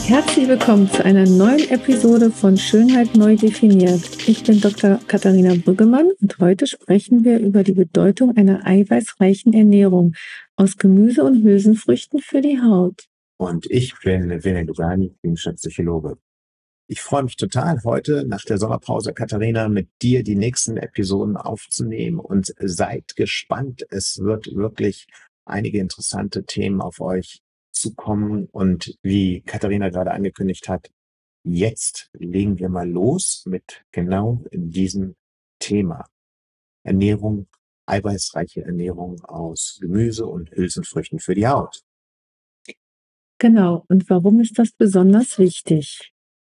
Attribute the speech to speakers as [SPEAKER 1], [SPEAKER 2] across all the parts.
[SPEAKER 1] Herzlich willkommen zu einer neuen Episode von Schönheit neu definiert. Ich bin Dr. Katharina Brüggemann und heute sprechen wir über die Bedeutung einer eiweißreichen Ernährung aus Gemüse und Hülsenfrüchten für die Haut.
[SPEAKER 2] Und ich bin Vinay Dugani, klinischer Psychologe. Ich freue mich total, heute nach der Sommerpause, Katharina, mit dir die nächsten Episoden aufzunehmen und seid gespannt. Es wird wirklich einige interessante Themen auf euch zukommen und wie Katharina gerade angekündigt hat, jetzt legen wir mal los mit genau diesem Thema. Ernährung, eiweißreiche Ernährung aus Gemüse und Hülsenfrüchten für die Haut.
[SPEAKER 1] Genau, und warum ist das besonders wichtig?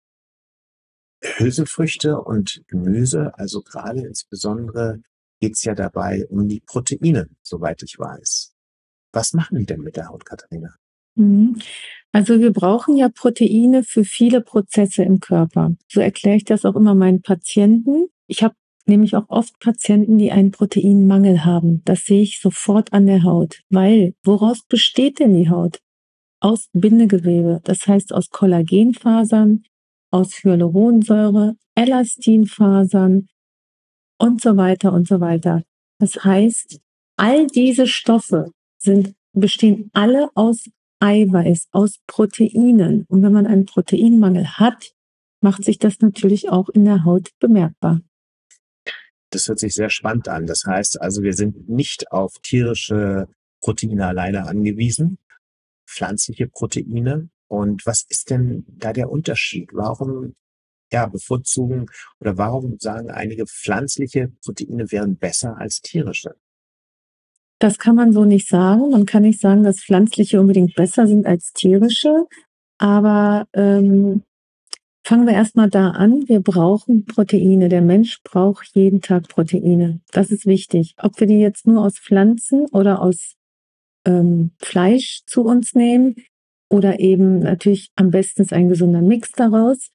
[SPEAKER 2] Hülsenfrüchte und Gemüse, also gerade insbesondere geht es ja dabei um die Proteine, soweit ich weiß. Was machen die denn mit der Haut, Katharina?
[SPEAKER 1] Also wir brauchen ja Proteine für viele Prozesse im Körper. So erkläre ich das auch immer meinen Patienten. Ich habe nämlich auch oft Patienten, die einen Proteinmangel haben. Das sehe ich sofort an der Haut. Weil, woraus besteht denn die Haut? Aus Bindegewebe, das heißt aus Kollagenfasern, aus Hyaluronsäure, Elastinfasern und so weiter und so weiter. Das heißt, all diese Stoffe bestehen alle aus Eiweiß, aus Proteinen. Und wenn man einen Proteinmangel hat, macht sich das natürlich auch in der Haut bemerkbar.
[SPEAKER 2] Das hört sich sehr spannend an. Das heißt also, wir sind nicht auf tierische Proteine alleine angewiesen, pflanzliche Proteine. Und was ist denn da der Unterschied? Warum bevorzugen oder warum sagen einige, pflanzliche Proteine wären besser als tierische?
[SPEAKER 1] Das kann man so nicht sagen. Man kann nicht sagen, dass pflanzliche unbedingt besser sind als tierische. Aber fangen wir erstmal da an. Wir brauchen Proteine. Der Mensch braucht jeden Tag Proteine. Das ist wichtig. Ob wir die jetzt nur aus Pflanzen oder aus Fleisch zu uns nehmen oder eben natürlich am besten ist ein gesunder Mix daraus.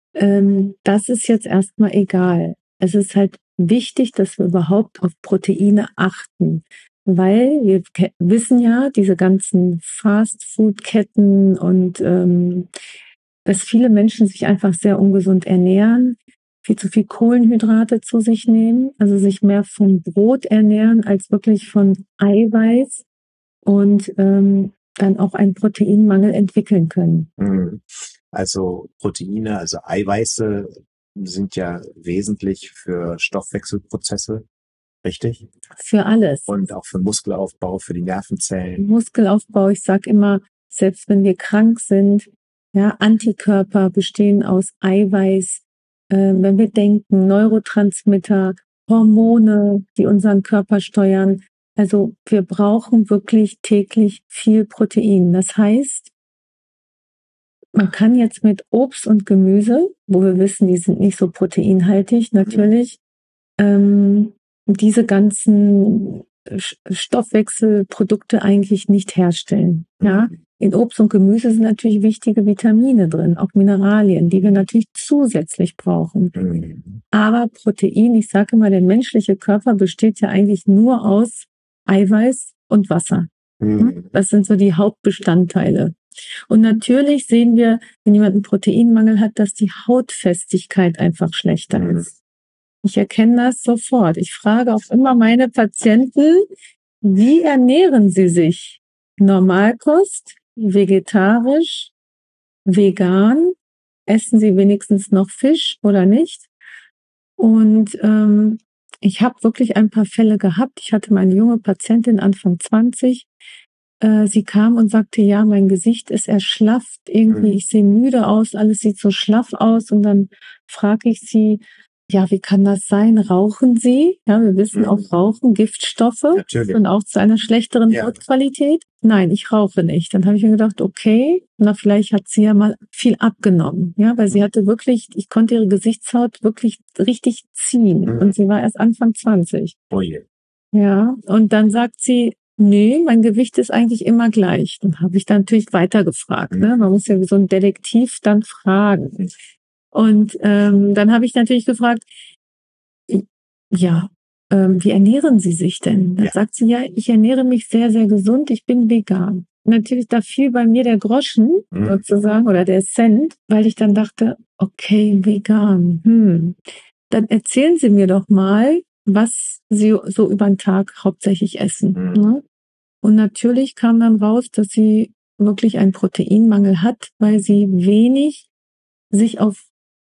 [SPEAKER 1] Das ist jetzt erstmal egal. Es ist halt wichtig, dass wir überhaupt auf Proteine achten. Weil wir wissen ja, diese ganzen Fast-Food-Ketten und dass viele Menschen sich einfach sehr ungesund ernähren, viel zu viel Kohlenhydrate zu sich nehmen, also sich mehr vom Brot ernähren als wirklich von Eiweiß und dann auch einen Proteinmangel entwickeln können.
[SPEAKER 2] Also Proteine, also Eiweiße sind ja wesentlich für Stoffwechselprozesse. Richtig?
[SPEAKER 1] Für alles.
[SPEAKER 2] Und auch für Muskelaufbau, für die Nervenzellen.
[SPEAKER 1] Muskelaufbau, ich sage immer, selbst wenn wir krank sind, ja, Antikörper bestehen aus Eiweiß. Wenn wir denken, Neurotransmitter, Hormone, die unseren Körper steuern. Also wir brauchen wirklich täglich viel Protein. Das heißt, man kann jetzt mit Obst und Gemüse, wo wir wissen, die sind nicht so proteinhaltig, natürlich, diese ganzen Stoffwechselprodukte eigentlich nicht herstellen. Ja? In Obst und Gemüse sind natürlich wichtige Vitamine drin, auch Mineralien, die wir natürlich zusätzlich brauchen. Aber Protein, ich sage immer, der menschliche Körper besteht ja eigentlich nur aus Eiweiß und Wasser. Das sind so die Hauptbestandteile. Und natürlich sehen wir, wenn jemand einen Proteinmangel hat, dass die Hautfestigkeit einfach schlechter ist. Ich erkenne das sofort. Ich frage auch immer meine Patienten, wie ernähren sie sich? Normalkost, vegetarisch, vegan? Essen sie wenigstens noch Fisch oder nicht? Und ich habe wirklich ein paar Fälle gehabt. Ich hatte mal eine junge Patientin, Anfang 20. Sie kam und sagte, ja, mein Gesicht ist erschlafft. Irgendwie, ich sehe müde aus, alles sieht so schlaff aus. Und dann frage ich sie, ja, wie kann das sein? Rauchen Sie? Ja, wir wissen auch, Rauchen, Giftstoffe und auch zu einer schlechteren Hautqualität. Nein, ich rauche nicht. Dann habe ich mir gedacht, okay, na, vielleicht hat sie ja mal viel abgenommen. Ja, weil sie hatte wirklich, ich konnte ihre Gesichtshaut wirklich richtig ziehen. Und sie war erst Anfang 20.
[SPEAKER 2] Oh je.
[SPEAKER 1] Ja, und dann sagt sie, nee, mein Gewicht ist eigentlich immer gleich. Dann habe ich dann natürlich weitergefragt. Ne? Man muss ja wie so ein Detektiv dann fragen. Und dann habe ich natürlich gefragt, ja, wie ernähren Sie sich denn? Dann sagt sie, ja, ich ernähre mich sehr, sehr gesund, ich bin vegan. natürlich, da fiel bei mir der Groschen sozusagen oder der Cent, weil ich dann dachte, okay, vegan, dann erzählen Sie mir doch mal, was Sie so über den Tag hauptsächlich essen. Ne? Und natürlich kam dann raus, dass sie wirklich einen Proteinmangel hat, weil sie wenig sich auf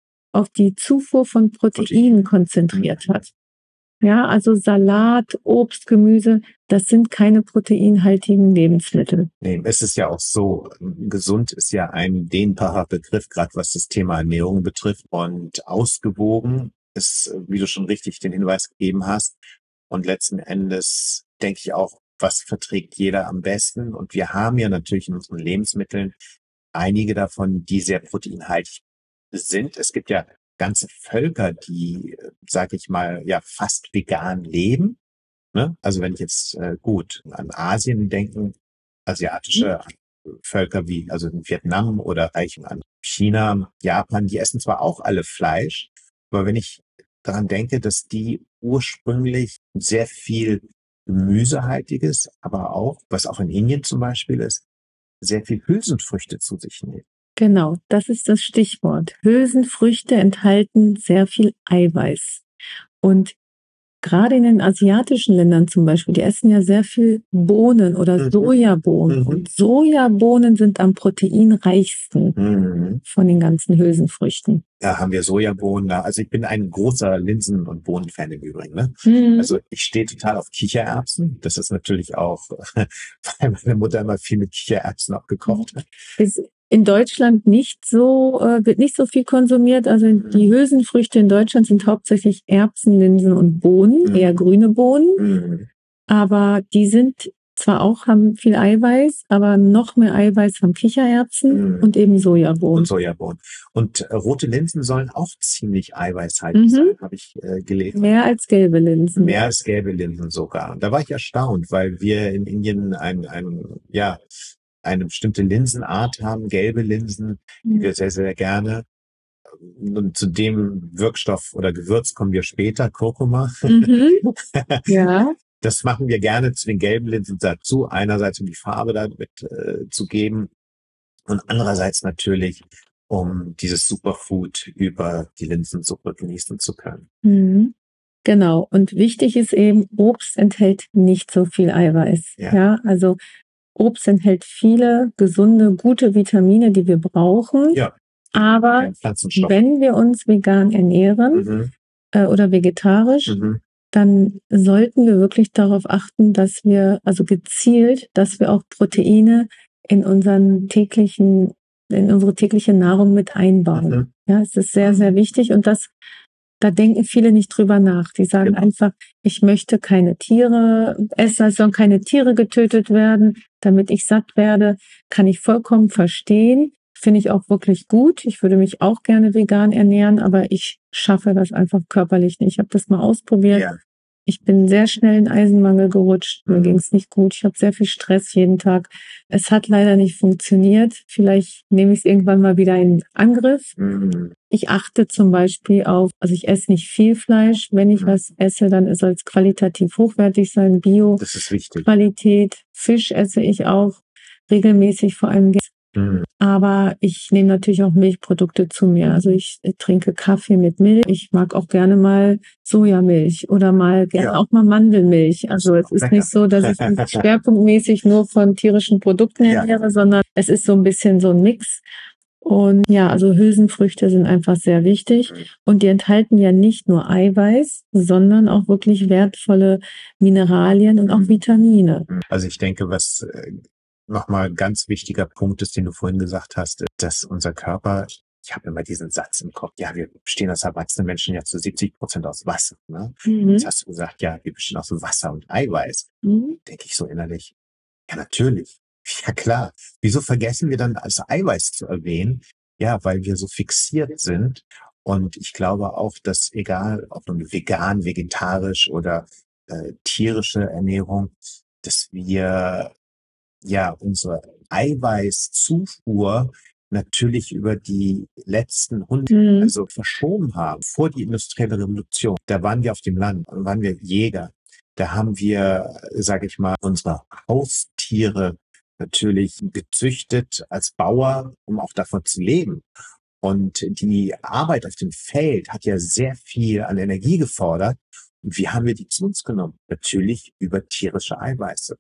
[SPEAKER 1] die Zufuhr von Proteinen konzentriert hat. Ja, also Salat, Obst, Gemüse, das sind keine proteinhaltigen Lebensmittel.
[SPEAKER 2] Nee, es ist ja auch so, gesund ist ja ein dehnbarer Begriff, gerade was das Thema Ernährung betrifft. Und ausgewogen ist, wie du schon richtig den Hinweis gegeben hast. Und letzten Endes denke ich auch, was verträgt jeder am besten? Und wir haben ja natürlich in unseren Lebensmitteln einige davon, die sehr proteinhaltig sind. Es gibt ja ganze Völker, die, sage ich mal, ja fast vegan leben. Ne? Also wenn ich jetzt gut an Asien denken, asiatische Völker wie also in Vietnam oder reichen an China, Japan, die essen zwar auch alle Fleisch, aber wenn ich daran denke, dass die ursprünglich sehr viel Gemüsehaltiges, aber auch, was auch in Indien zum Beispiel ist, sehr viel Hülsenfrüchte zu sich nehmen.
[SPEAKER 1] Genau, das ist das Stichwort. Hülsenfrüchte enthalten sehr viel Eiweiß. Und gerade in den asiatischen Ländern zum Beispiel, die essen ja sehr viel Bohnen oder Sojabohnen. Und Sojabohnen sind am proteinreichsten von den ganzen Hülsenfrüchten.
[SPEAKER 2] Ja, haben wir Sojabohnen da. Also ich bin ein großer Linsen- und Bohnenfan im Übrigen. Ne? Also ich stehe total auf Kichererbsen. Das ist natürlich auch, weil meine Mutter immer viel mit Kichererbsen auch gekocht hat.
[SPEAKER 1] Ist in Deutschland nicht so, wird nicht so viel konsumiert. Also die Hülsenfrüchte in Deutschland sind hauptsächlich Erbsen, Linsen und Bohnen, eher grüne Bohnen. Aber die sind zwar auch, haben viel Eiweiß, aber noch mehr Eiweiß haben Kichererbsen und eben Sojabohnen.
[SPEAKER 2] Und Sojabohnen. Und rote Linsen sollen auch ziemlich eiweißhaltig sein, habe ich gelesen.
[SPEAKER 1] Mehr als gelbe Linsen.
[SPEAKER 2] Mehr als gelbe Linsen sogar. Und da war ich erstaunt, weil wir in Indien eine bestimmte Linsenart haben, gelbe Linsen, die wir sehr, sehr gerne. Und zu dem Wirkstoff oder Gewürz kommen wir später, Kurkuma.
[SPEAKER 1] Ja.
[SPEAKER 2] Das machen wir gerne zu den gelben Linsen dazu. Einerseits, um die Farbe damit zu geben und andererseits natürlich, um dieses Superfood über die Linsensuppe genießen zu können.
[SPEAKER 1] Genau. Und wichtig ist eben, Obst enthält nicht so viel Eiweiß. Ja, also Obst enthält viele gesunde, gute Vitamine, die wir brauchen. Ja. Aber wenn wir uns vegan ernähren oder vegetarisch, dann sollten wir wirklich darauf achten, dass wir, also gezielt, dass wir auch Proteine in unsere tägliche Nahrung mit einbauen. Ja, es ist sehr, sehr wichtig und da denken viele nicht drüber nach. Die sagen einfach, ich möchte keine Tiere essen, es sollen keine Tiere getötet werden, damit ich satt werde. Kann ich vollkommen verstehen. Finde ich auch wirklich gut. Ich würde mich auch gerne vegan ernähren, aber ich schaffe das einfach körperlich nicht. Ich habe das mal ausprobiert. Ja. Ich bin sehr schnell in Eisenmangel gerutscht. Mir ging es nicht gut. Ich habe sehr viel Stress jeden Tag. Es hat leider nicht funktioniert. Vielleicht nehme ich es irgendwann mal wieder in Angriff. Ich achte zum Beispiel auf, also ich esse nicht viel Fleisch. Wenn ich was esse, dann soll es qualitativ hochwertig sein, Bio.
[SPEAKER 2] Das ist wichtig.
[SPEAKER 1] Qualität. Fisch esse ich auch regelmäßig, vor allem. Aber ich nehme natürlich auch Milchprodukte zu mir. Also ich trinke Kaffee mit Milch. Ich mag auch gerne mal Sojamilch oder auch mal Mandelmilch. Also es ist nicht so, dass ich mich schwerpunktmäßig nur von tierischen Produkten ernähre, sondern es ist so ein bisschen so ein Mix. Und ja, also Hülsenfrüchte sind einfach sehr wichtig. Und die enthalten ja nicht nur Eiweiß, sondern auch wirklich wertvolle Mineralien und auch Vitamine.
[SPEAKER 2] Also ich denke, was nochmal ein ganz wichtiger Punkt ist, den du vorhin gesagt hast, dass unser Körper, ich habe immer diesen Satz im Kopf, ja, wir bestehen als erwachsene Menschen ja zu 70% aus Wasser. Ne? Jetzt hast du gesagt, ja, wir bestehen aus Wasser und Eiweiß. Denke ich so innerlich, ja, natürlich. Ja, klar. Wieso vergessen wir dann als Eiweiß zu erwähnen? Ja, weil wir so fixiert sind. Und ich glaube auch, dass egal, ob nun vegan, vegetarisch oder tierische Ernährung, dass wir unsere Eiweißzufuhr natürlich über die letzten 100 also verschoben haben, vor die industrielle Revolution. Da waren wir auf dem Land, da waren wir Jäger. Da haben wir, sage ich mal, unsere Haustiere natürlich gezüchtet als Bauer, um auch davon zu leben. Und die Arbeit auf dem Feld hat ja sehr viel an Energie gefordert. Und wie haben wir die zu uns genommen? Natürlich über tierische Eiweiße.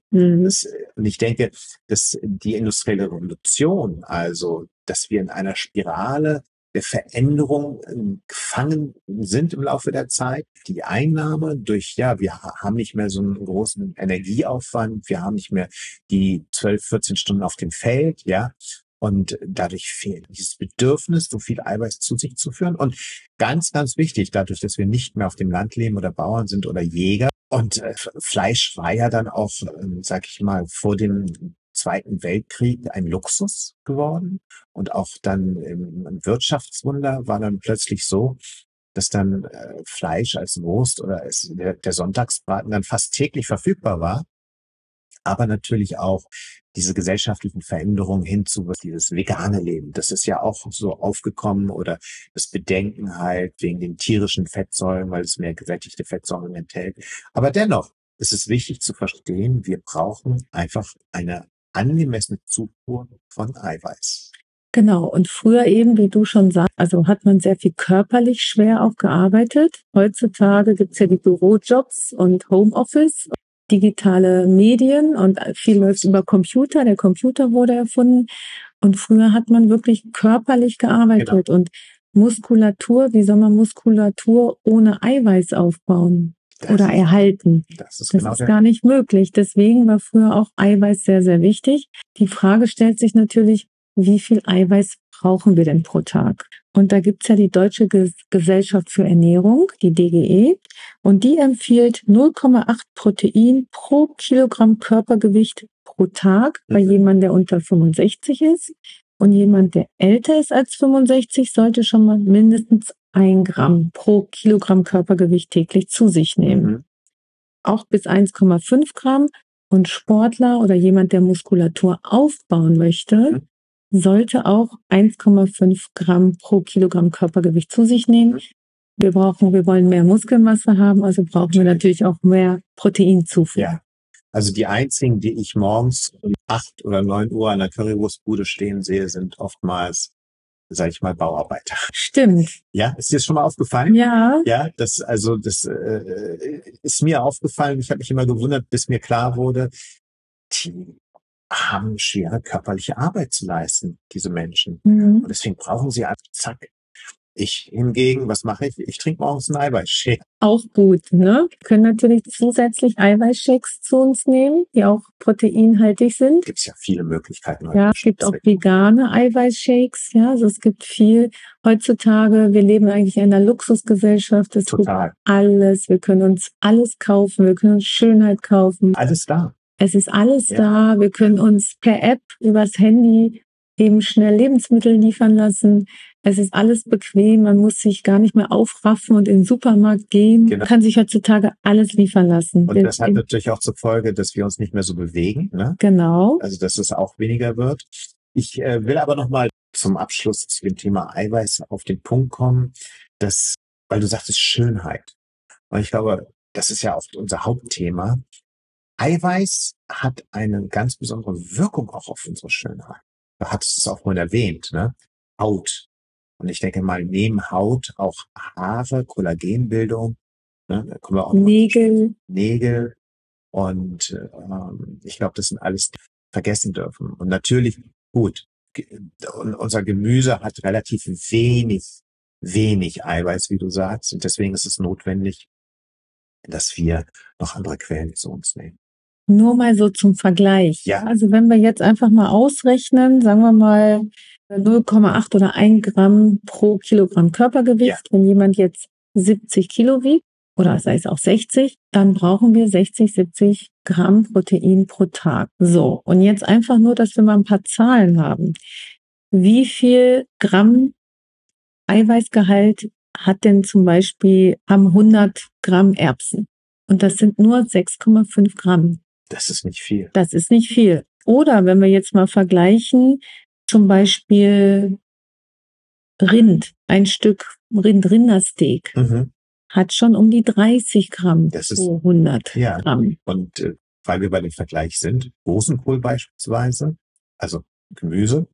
[SPEAKER 2] Und ich denke, dass die industrielle Revolution, also dass wir in einer Spirale der Veränderung gefangen sind im Laufe der Zeit. Die Einnahme durch, ja, wir haben nicht mehr so einen großen Energieaufwand, wir haben nicht mehr die 12, 14 Stunden auf dem Feld, ja. Und dadurch fehlt dieses Bedürfnis, so viel Eiweiß zu sich zu führen. Und ganz, ganz wichtig, dadurch, dass wir nicht mehr auf dem Land leben oder Bauern sind oder Jäger. Und Fleisch war ja dann auch, sag ich mal, vor dem Zweiten Weltkrieg ein Luxus geworden. Und auch dann ein Wirtschaftswunder war dann plötzlich so, dass dann Fleisch als Wurst oder als der Sonntagsbraten dann fast täglich verfügbar war. Aber natürlich auch diese gesellschaftlichen Veränderungen hin zu dieses vegane Leben. Das ist ja auch so aufgekommen oder das Bedenken halt wegen den tierischen Fettsäuren, weil es mehr gesättigte Fettsäuren enthält. Aber dennoch ist es wichtig zu verstehen, wir brauchen einfach eine angemessene Zufuhr von Eiweiß.
[SPEAKER 1] Genau, und früher eben, wie du schon sagst, also hat man sehr viel körperlich schwer auch gearbeitet. Heutzutage gibt's ja die Bürojobs und Homeoffice, digitale Medien und viel läuft über Computer. Der Computer wurde erfunden und früher hat man wirklich körperlich gearbeitet.
[SPEAKER 2] Genau.
[SPEAKER 1] Und Muskulatur, wie soll man Muskulatur ohne Eiweiß aufbauen oder erhalten?
[SPEAKER 2] Das ist
[SPEAKER 1] gar nicht möglich. Deswegen war früher auch Eiweiß sehr, sehr wichtig. Die Frage stellt sich natürlich, wie viel Eiweiß brauchen wir denn pro Tag? Und da gibt's ja die Deutsche Gesellschaft für Ernährung, die DGE, und die empfiehlt 0,8 Protein pro Kilogramm Körpergewicht pro Tag bei jemandem, der unter 65 ist. Und jemand, der älter ist als 65, sollte schon mal mindestens 1 Gramm pro Kilogramm Körpergewicht täglich zu sich nehmen. Auch bis 1,5 Gramm. Und Sportler oder jemand, der Muskulatur aufbauen möchte, sollte auch 1,5 Gramm pro Kilogramm Körpergewicht zu sich nehmen. Wir wollen mehr Muskelmasse haben, also brauchen wir natürlich auch mehr Proteinzufuhr.
[SPEAKER 2] Ja. Also die einzigen, die ich morgens um 8 oder 9 Uhr an der Currywurstbude stehen sehe, sind oftmals, sage ich mal, Bauarbeiter.
[SPEAKER 1] Stimmt.
[SPEAKER 2] Ja, ist dir das schon mal aufgefallen?
[SPEAKER 1] Ja.
[SPEAKER 2] Ja, das ist mir aufgefallen. Ich habe mich immer gewundert, bis mir klar wurde, die haben schwere körperliche Arbeit zu leisten, diese Menschen. Und deswegen brauchen sie einfach zack. Ich hingegen, was mache ich? Ich trinke morgens einen Eiweißshake.
[SPEAKER 1] Auch gut, ne? Wir können natürlich zusätzlich Eiweißshakes zu uns nehmen, die auch proteinhaltig sind.
[SPEAKER 2] Gibt's ja viele Möglichkeiten.
[SPEAKER 1] Ja, es gibt auch vegane Eiweißshakes. Ja, also es gibt viel. Heutzutage, wir leben eigentlich in einer Luxusgesellschaft. Es gibt alles. Wir können uns alles kaufen. Wir können uns Schönheit kaufen.
[SPEAKER 2] Alles da.
[SPEAKER 1] Es ist alles da. Wir können uns per App übers Handy eben schnell Lebensmittel liefern lassen. Es ist alles bequem. Man muss sich gar nicht mehr aufraffen und in den Supermarkt gehen. Man kann sich heutzutage alles liefern lassen.
[SPEAKER 2] Und das hat natürlich auch zur Folge, dass wir uns nicht mehr so bewegen. Ne?
[SPEAKER 1] Genau.
[SPEAKER 2] Also, dass es auch weniger wird. Ich will aber noch mal zum Abschluss zu dem Thema Eiweiß auf den Punkt kommen, dass, weil du sagtest Schönheit. Und ich glaube, das ist ja auch unser Hauptthema. Eiweiß hat eine ganz besondere Wirkung auch auf unsere Schönheit. Du hattest es auch mal erwähnt, ne? Haut. Und ich denke mal, neben Haut auch Haare, Kollagenbildung, ne? Da kommen wir auch Nägel. Und ich glaube, das sind alles, die wir vergessen dürfen. Und natürlich, gut, unser Gemüse hat relativ wenig Eiweiß, wie du sagst. Und deswegen ist es notwendig, dass wir noch andere Quellen zu uns nehmen.
[SPEAKER 1] Nur mal so zum Vergleich.
[SPEAKER 2] Ja.
[SPEAKER 1] Also wenn wir jetzt einfach mal ausrechnen, sagen wir mal 0,8 oder 1 Gramm pro Kilogramm Körpergewicht. Wenn jemand jetzt 70 Kilo wiegt, oder sei es auch 60, dann brauchen wir 60, 70 Gramm Protein pro Tag. So, und jetzt einfach nur, dass wir mal ein paar Zahlen haben. Wie viel Gramm Eiweißgehalt hat denn zum Beispiel, haben 100 Gramm Erbsen? Und das sind nur 6,5 Gramm.
[SPEAKER 2] Das ist nicht viel.
[SPEAKER 1] Das ist nicht viel. Oder wenn wir jetzt mal vergleichen, zum Beispiel Rind, ein Stück Rindersteak, hat schon um die 30 Gramm pro 100 Gramm.
[SPEAKER 2] Und weil wir bei dem Vergleich sind, Rosenkohl beispielsweise, also Gemüse,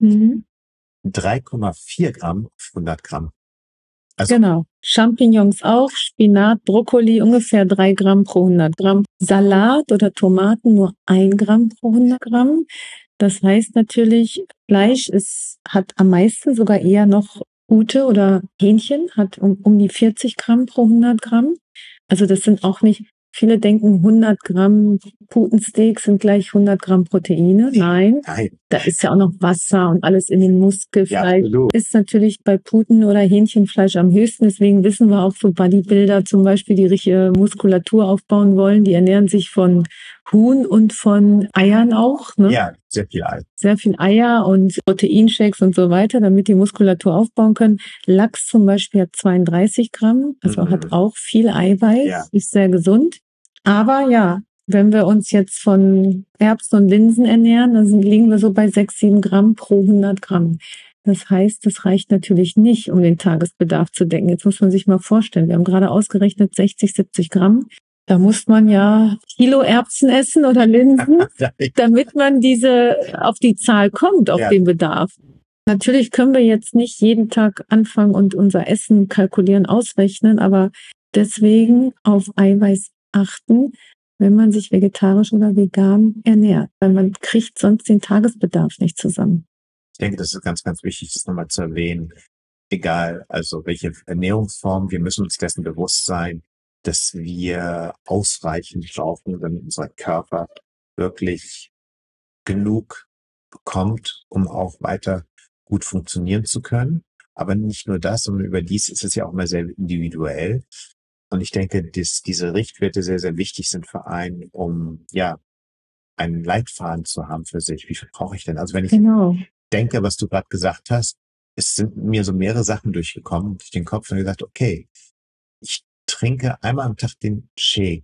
[SPEAKER 2] 3,4 Gramm auf 100 Gramm. Also,
[SPEAKER 1] genau. Champignons auch, Spinat, Brokkoli ungefähr 3 Gramm pro 100 Gramm. Salat oder Tomaten nur 1 Gramm pro 100 Gramm. Das heißt natürlich, Fleisch hat am meisten, sogar eher noch Ute oder Hähnchen, hat um die 40 Gramm pro 100 Gramm. Also das sind auch nicht, viele denken 100 Gramm Putensteak sind gleich 100 Gramm Proteine. Nein, da ist ja auch noch Wasser und alles in den Muskelfleisch.
[SPEAKER 2] Ja,
[SPEAKER 1] ist natürlich bei Puten- oder Hähnchenfleisch am höchsten. Deswegen wissen wir auch, so Bodybuilder zum Beispiel, die richtige Muskulatur aufbauen wollen, die ernähren sich von Huhn und von Eiern auch. Ne?
[SPEAKER 2] Ja, sehr viel Ei.
[SPEAKER 1] Sehr viel Eier und Proteinshakes und so weiter, damit die Muskulatur aufbauen können. Lachs zum Beispiel hat 32 Gramm, also hat auch viel Eiweiß, ist sehr gesund. Aber ja, wenn wir uns jetzt von Erbsen und Linsen ernähren, dann liegen wir so bei 6, 7 Gramm pro 100 Gramm. Das heißt, das reicht natürlich nicht, um den Tagesbedarf zu decken. Jetzt muss man sich mal vorstellen, wir haben gerade ausgerechnet 60, 70 Gramm. Da muss man ja Kilo Erbsen essen oder Linsen, damit man auf die Zahl kommt, auf den Bedarf. Natürlich können wir jetzt nicht jeden Tag anfangen und unser Essen kalkulieren, ausrechnen, aber deswegen auf Eiweiß achten, wenn man sich vegetarisch oder vegan ernährt, weil man kriegt sonst den Tagesbedarf nicht zusammen.
[SPEAKER 2] Ich denke, das ist ganz, ganz wichtig, das nochmal zu erwähnen. Egal, also welche Ernährungsform, wir müssen uns dessen bewusst sein, dass wir ausreichend brauchen, damit unser Körper wirklich genug bekommt, um auch weiter gut funktionieren zu können. Aber nicht nur das, sondern überdies ist es ja auch immer sehr individuell. Und ich denke, dass diese Richtwerte sehr, sehr wichtig sind für einen, um einen Leitfaden zu haben für sich. Wie viel brauche ich denn? Also wenn ich denke, was du gerade gesagt hast, es sind mir so mehrere Sachen durchgekommen durch den Kopf und gesagt, okay, ich trinke einmal am Tag den Shake.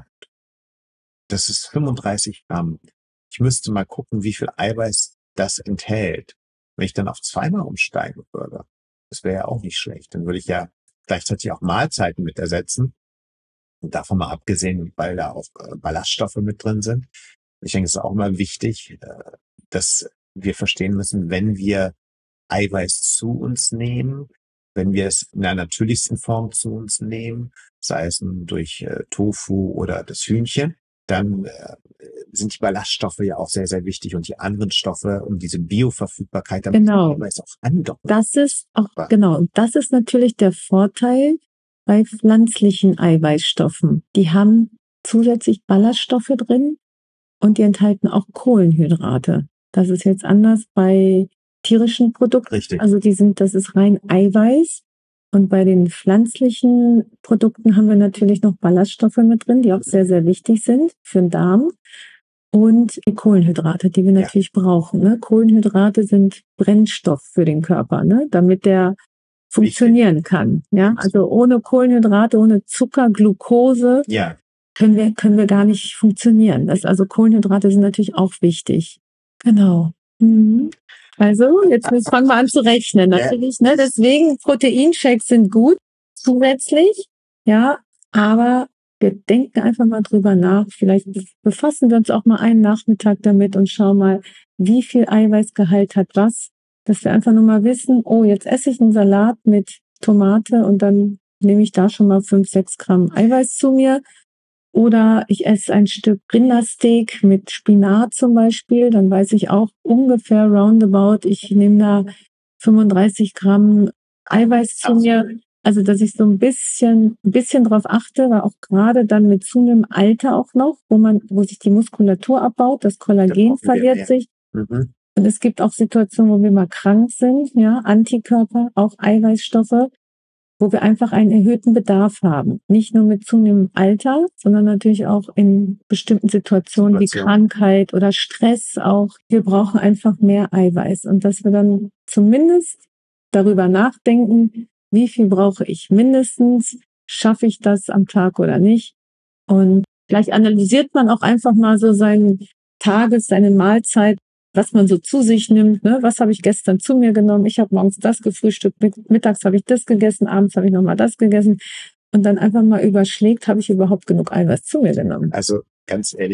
[SPEAKER 2] Das ist 35 Gramm. Ich müsste mal gucken, wie viel Eiweiß das enthält. Wenn ich dann auf zweimal umsteigen würde, das wäre ja auch nicht schlecht. Dann würde ich ja gleichzeitig auch Mahlzeiten mit ersetzen. Und davon mal abgesehen, weil da auch Ballaststoffe mit drin sind. Ich denke, es ist auch immer wichtig, dass wir verstehen müssen, wenn wir Eiweiß zu uns nehmen, wenn wir es in der natürlichsten Form zu uns nehmen, sei es nun durch Tofu oder das Hühnchen, dann sind die Ballaststoffe ja auch sehr, sehr wichtig und die anderen Stoffe und diese Bioverfügbarkeit, damit Eiweiß auch andocken.
[SPEAKER 1] Das ist natürlich der Vorteil bei pflanzlichen Eiweißstoffen. Die haben zusätzlich Ballaststoffe drin und die enthalten auch Kohlenhydrate. Das ist jetzt anders bei tierischen Produkten.
[SPEAKER 2] Richtig.
[SPEAKER 1] Also das ist rein Eiweiß. Und bei den pflanzlichen Produkten haben wir natürlich noch Ballaststoffe mit drin, die auch sehr, sehr wichtig sind für den Darm. Und die Kohlenhydrate, die wir natürlich brauchen. Ne? Kohlenhydrate sind Brennstoff für den Körper, ne? Damit der funktionieren kann. Ja? Also ohne Kohlenhydrate, ohne Zucker, Glucose können wir gar nicht funktionieren. Also Kohlenhydrate sind natürlich auch wichtig. Genau. Also, jetzt fangen wir an zu rechnen, natürlich, ne? Deswegen, Proteinshakes sind gut, zusätzlich, aber wir denken einfach mal drüber nach. Vielleicht befassen wir uns auch mal einen Nachmittag damit und schauen mal, wie viel Eiweißgehalt hat was, dass wir einfach nur mal wissen, oh, jetzt esse ich einen Salat mit Tomate und dann nehme ich da schon mal 5, 6 Gramm Eiweiß zu mir. Oder ich esse ein Stück Rindersteak mit Spinat zum Beispiel, dann weiß ich auch ungefähr roundabout, ich nehme da 35 Gramm Eiweiß zu mir. Also, dass ich so ein bisschen drauf achte, weil auch gerade dann mit zunehmendem Alter auch noch, wo sich die Muskulatur abbaut, das Kollagen verliert sich. Und es gibt auch Situationen, wo wir mal krank sind, Antikörper, auch Eiweißstoffe, wo wir einfach einen erhöhten Bedarf haben. Nicht nur mit zunehmendem Alter, sondern natürlich auch in bestimmten Situationen wie Krankheit oder Stress auch. Wir brauchen einfach mehr Eiweiß und dass wir dann zumindest darüber nachdenken, wie viel brauche ich mindestens, schaffe ich das am Tag oder nicht. Und vielleicht analysiert man auch einfach mal so seine Mahlzeit, was man so zu sich nimmt, ne? Was habe ich gestern zu mir genommen? Ich habe morgens das gefrühstückt, mittags habe ich das gegessen, abends habe ich nochmal das gegessen und dann einfach mal überschlägt, habe ich überhaupt genug Eiweiß zu mir genommen?
[SPEAKER 2] Also ganz ehrlich,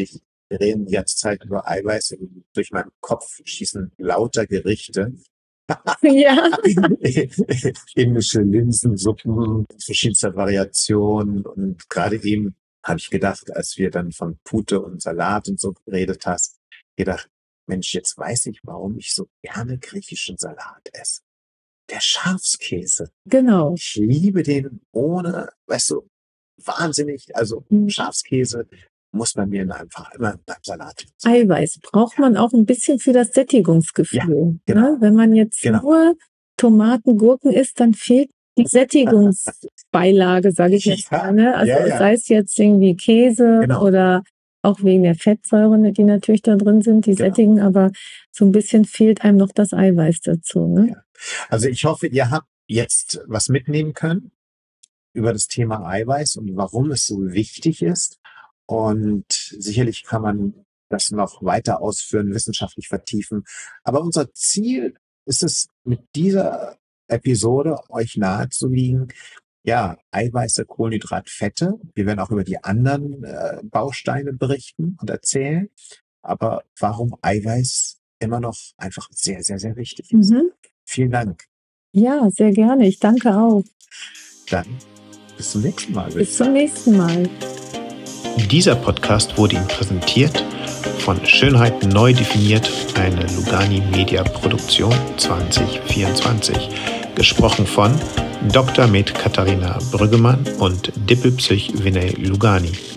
[SPEAKER 2] Wir reden die ganze Zeit über Eiweiß und durch meinen Kopf schießen lauter Gerichte.
[SPEAKER 1] Ja.
[SPEAKER 2] Indische Linsensuppen, verschiedenster Variationen. Und gerade eben habe ich gedacht, als wir dann von Pute und Salat und so geredet hast, gedacht, Mensch, jetzt weiß ich, warum ich so gerne griechischen Salat esse. Der Schafskäse.
[SPEAKER 1] Genau.
[SPEAKER 2] Ich liebe den ohne, weißt du, wahnsinnig. Also Schafskäse muss bei mir einfach immer beim Salat.
[SPEAKER 1] Eiweiß braucht man auch ein bisschen für das Sättigungsgefühl.
[SPEAKER 2] Ja, genau.
[SPEAKER 1] Ne? Wenn man jetzt nur Tomaten, Gurken isst, dann fehlt die Sättigungsbeilage, sage ich jetzt mal. Ne? Also sei es jetzt irgendwie Käse oder auch wegen der Fettsäuren, die natürlich da drin sind, die sättigen, aber so ein bisschen fehlt einem noch das Eiweiß dazu. Ne?
[SPEAKER 2] Ja. Also ich hoffe, ihr habt jetzt was mitnehmen können über das Thema Eiweiß und warum es so wichtig ist. Und sicherlich kann man das noch weiter ausführen, wissenschaftlich vertiefen. Aber unser Ziel ist es, mit dieser Episode euch nahezulegen, ja, Eiweiße, Kohlenhydrat, Fette. Wir werden auch über die anderen Bausteine berichten und erzählen. Aber warum Eiweiß immer noch einfach sehr, sehr, sehr wichtig ist. Vielen Dank.
[SPEAKER 1] Ja, sehr gerne. Ich danke auch.
[SPEAKER 2] Dann bis zum nächsten Mal.
[SPEAKER 1] Bis zum nächsten Mal.
[SPEAKER 3] Dieser Podcast wurde Ihnen präsentiert von Schönheit neu definiert, eine Lugani Media Produktion 2024. Gesprochen von Dr. Med Katharina Brüggemann und Dippelpsych Vinay Lugani.